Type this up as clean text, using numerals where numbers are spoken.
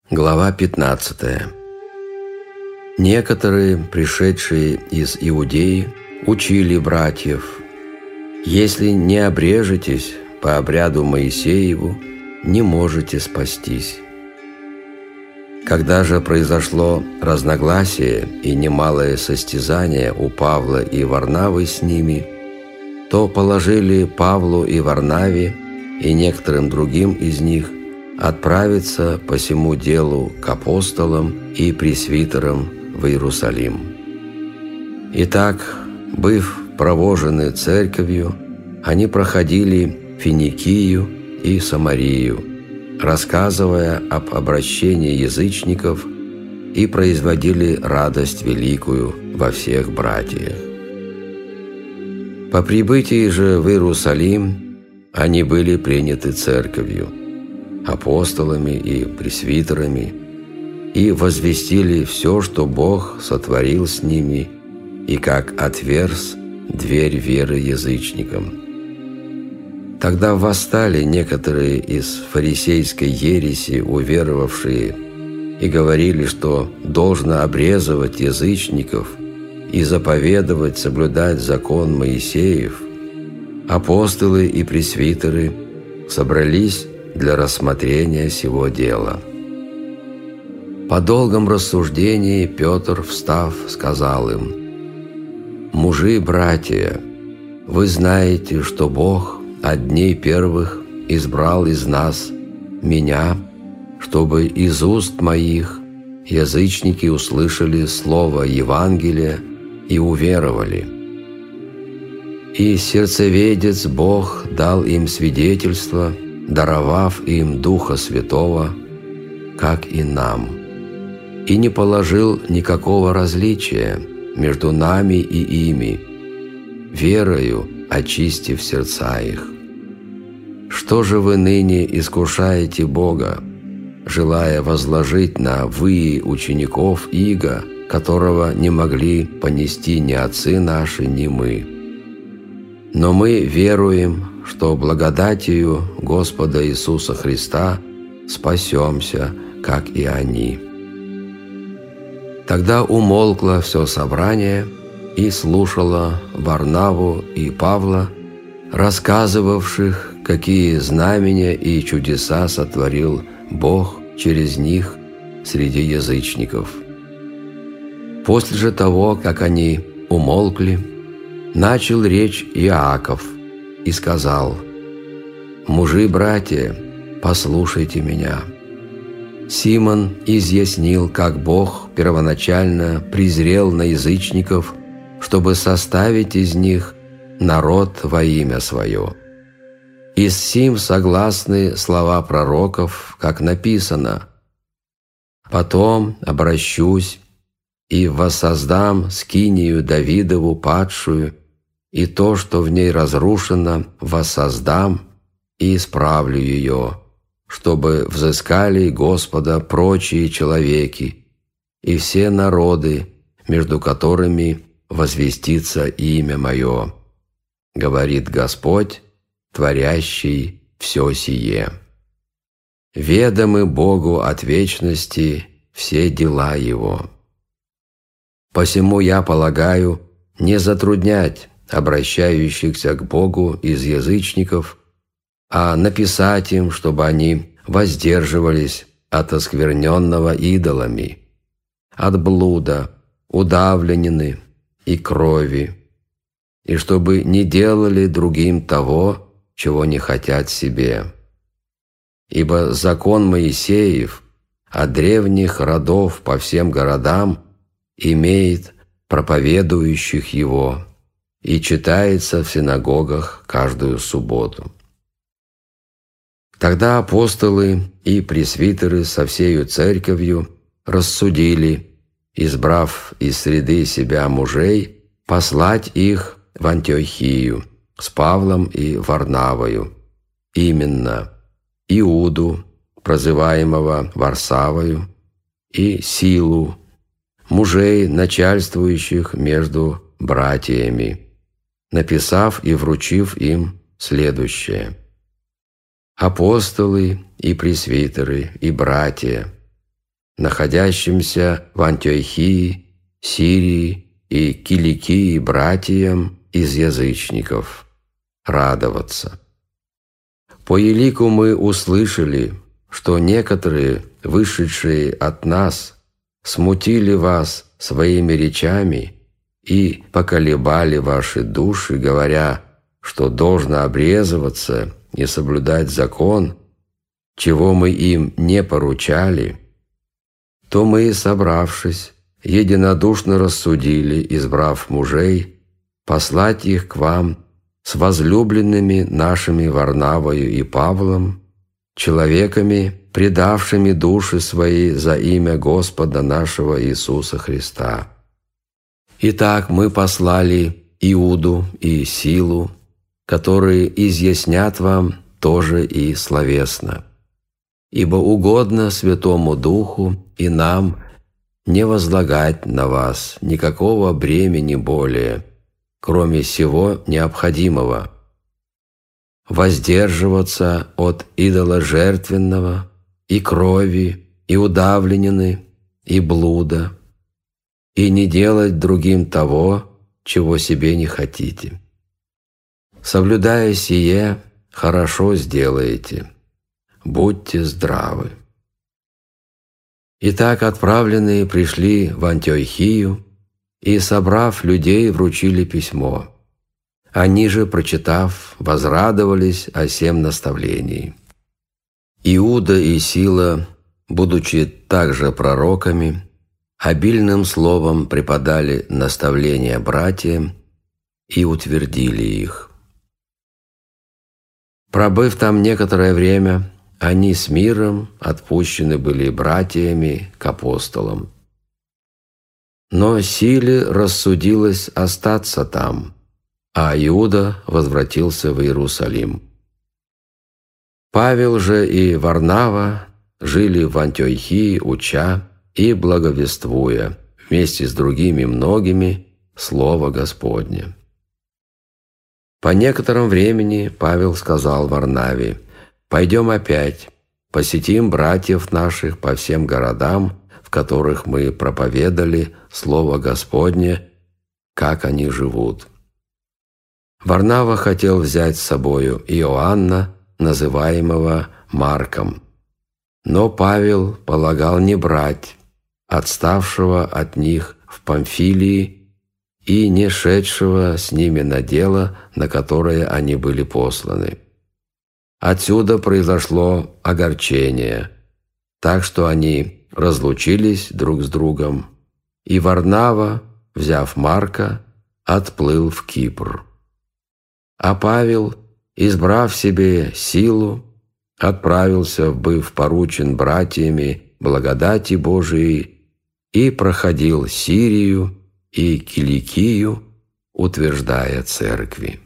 Глава 15. Некоторые, пришедшие из Иудеи, учили братьев: «Если не обрежетесь по обряду Моисееву, не можете спастись». Когда же произошло разногласие и немалое состязание у Павла и Варнавы с ними, то положили Павлу и Варнаве и некоторым другим из них отправиться по сему делу к апостолам и пресвитерам в Иерусалим. Итак, быв провожены церковью, они проходили Финикию и Самарию, рассказывая об обращении язычников, и производили радость великую во всех братьях. По прибытии же в Иерусалим они были приняты церковью, апостолами и пресвитерами, и возвестили все, что Бог сотворил с ними, и как отверз дверь веры язычникам. Тогда восстали некоторые из фарисейской ереси, уверовавшие, и говорили, что должно обрезывать язычников и заповедовать соблюдать закон Моисеев. Апостолы и пресвитеры собрались для рассмотрения сего дела. По долгом рассуждении Петр, встав, сказал им: «Мужи, братья, вы знаете, что Бог от дней первых избрал из нас меня, чтобы из уст моих язычники услышали слово Евангелия и уверовали. И сердцеведец Бог дал им свидетельство, даровав им Духа Святого, как и нам, и не положил никакого различия между нами и ими, верою очистив сердца их. Что же вы ныне искушаете Бога, желая возложить на вы учеников иго, которого не могли понести ни отцы наши, ни мы? Но мы веруем, что благодатью Господа Иисуса Христа спасемся, как и они». Тогда умолкло все собрание и слушало Варнаву и Павла, рассказывавших, какие знамения и чудеса сотворил Бог через них среди язычников. После же того, как они умолкли, начал речь Иаков и сказал: «Мужи, братья, послушайте меня. Симон изъяснил, как Бог первоначально презрел на язычников, чтобы составить из них народ во имя Свое. И с сим согласны слова пророков, как написано: «Потом обращусь и воссоздам скинию Давидову падшую, и то, что в ней разрушено, воссоздам и исправлю ее, чтобы взыскали Господа прочие человеки и все народы, между которыми возвестится имя Мое, говорит Господь, творящий все сие. Ведомы Богу от вечности все дела Его. Посему я полагаю не затруднять обращающихся к Богу из язычников, а написать им, чтобы они воздерживались от оскверненного идолами, от блуда, удавленины и крови, и чтобы не делали другим того, чего не хотят себе. Ибо закон Моисеев от древних родов по всем городам имеет проповедующих его и читается в синагогах каждую субботу». Тогда апостолы и пресвитеры со всею церковью рассудили, избрав из среды себя мужей, послать их в Антиохию с Павлом и Варнавою, именно Иуду, прозываемого Варсавою, и Силу, мужей, начальствующих между братьями, написав и вручив им следующее: «Апостолы и пресвитеры и братья, находящимся в Антиохии, Сирии и Киликии братьям из язычников, радоваться. По елику мы услышали, что некоторые, вышедшие от нас, смутили вас своими речами и поколебали ваши души, говоря, что должно обрезываться и соблюдать закон, чего мы им не поручали, то мы, собравшись, единодушно рассудили, избрав мужей, послать их к вам с возлюбленными нашими Варнавою и Павлом, человеками, предавшими души свои за имя Господа нашего Иисуса Христа. Итак, мы послали Иуду и Силу, которые изъяснят вам тоже и словесно. Ибо угодно Святому Духу и нам не возлагать на вас никакого бремени более, кроме всего необходимого, воздерживаться от идоложертвенного и крови, и удавленины, и блуда, и не делать другим того, чего себе не хотите. Соблюдая сие, хорошо сделаете. Будьте здравы. Итак, отправленные пришли в Антиохию и, собрав людей, вручили письмо. Они же, прочитав, возрадовались о сем наставлении. Иуда и Сила, будучи также пророками, обильным словом преподали наставления братьям и утвердили их. Пробыв там некоторое время, они с миром отпущены были братьями к апостолам. Но Силе рассудилось остаться там, а Иуда возвратился в Иерусалим. Павел же и Варнава жили в Антиохии, уча и благовествуя вместе с другими многими Слово Господне. По некотором времени Павел сказал Варнаве: «Пойдем опять, посетим братьев наших по всем городам, в которых мы проповедали Слово Господне, как они живут». Варнава хотел взять с собою Иоанна, называемого Марком, но Павел полагал не брать отставшего от них в Памфилии и не шедшего с ними на дело, на которое они были посланы. Отсюда произошло огорчение, так что они разлучились друг с другом, и Варнава, взяв Марка, отплыл в Кипр. А Павел, избрав себе Силу, отправился, быв поручен братьями благодати Божией, и проходил Сирию и Киликию, утверждая церкви.